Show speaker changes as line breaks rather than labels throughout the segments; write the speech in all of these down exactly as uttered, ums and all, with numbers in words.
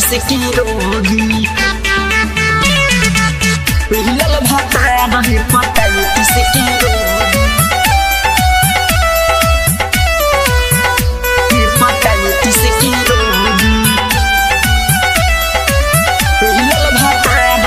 Hepatitis की रोगी मिलल भतार हेपेटाइटिस की रोगी हेपेटाइटिस की रोगी मिलल भतार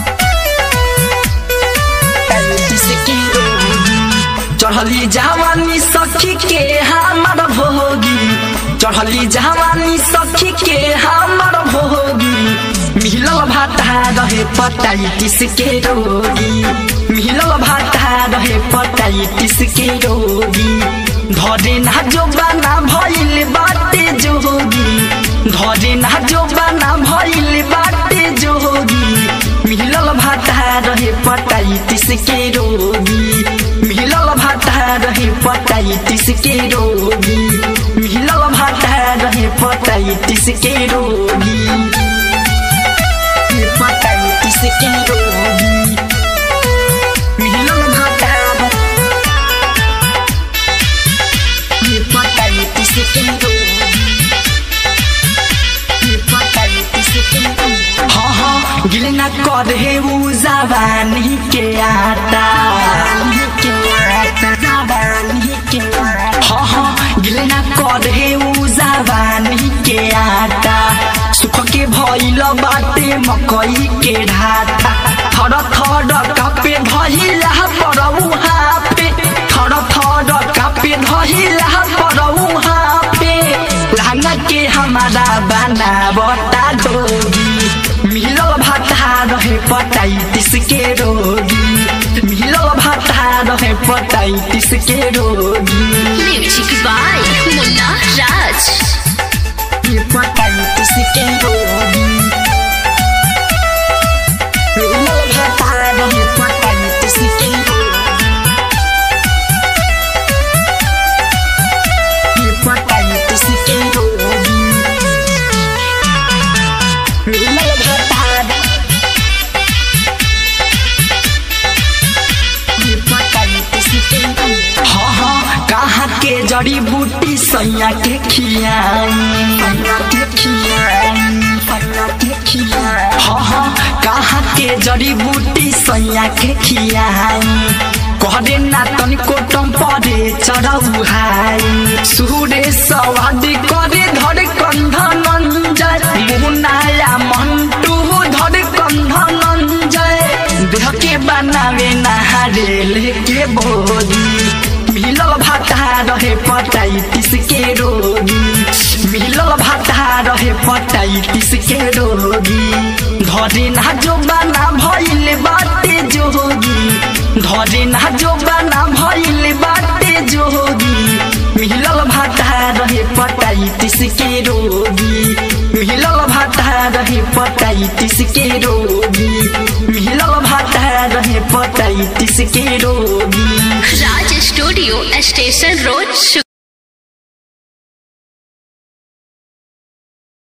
हेपेटाइटिस की रोगी चढ़ली जवानी सखी के हमर भोगी चढ़ली जवानी सखी के हमर भोगी मिलल भतार हेपेटाइटिस के रोगी मिलल भतार हेपेटाइटिस के रोगी धरे ना जो बना भइल बाटे जोगी धरे ना जो बना भइल बाटे जोगी मिलल भतार हेपेटाइटिस के रोगी मिलल भतार हेपेटाइटिस के रोगी मिलल भतार हेपेटाइटिस के रोगी हेपेटाइटिस के रोगी मिलल भतार हेपेटाइटिस के रोगी हेपेटाइटिस के रोगी हाँ हाँ गिल ना करे उ जवानी के आटा हाँ हाँ गिल ना करे उ जवानी के आटा सुख के भइल बाटे मकई के ढाटा थर थर कापे धइला परऊ हापे थर थर कापे धइला परऊ हापे लहंगा के हमारा बनावटा जोगी मिलल भतार हेपेटाइटिस के रोगी मिलल भतार हेपेटाइटिस के रोगी
music by Munna Raj
hepatitis के रोगी मिलल भतार हेपेटाइटिस के रोगी हेपेटाइटिस के रोगी मिलल भतार हेपेटाइटिस के रोगी हाँ हाँ कहाँ के जड़ी बूटी सैया के खियाई के खियाई के खियाई हाँ हाँ कहाँ के जड़ी बूटी सैया के खियाई कहरे ना तनिको टम्परे चढ़ऊ हाई सुरे सवाद करे धरे कंधन जय मुनाया मंटू धरे कंधन जय देह के बनावे नहारे लेके बोली मिलल भतार हेपेटाइटिस के रोगी मिलल भतार हेपेटाइटिस के रोगी धरे ना जो बना भइल बाटे जोगी धरे ना जो बना भइल बाटे जोगी मिलल भतार हेपेटाइटिस के रोगी मिलल भतार हेपेटाइटिस के रोगी मिलल भतार हेपेटाइटिस के रोगी
राज स्टूडियो स्टेशन रोड।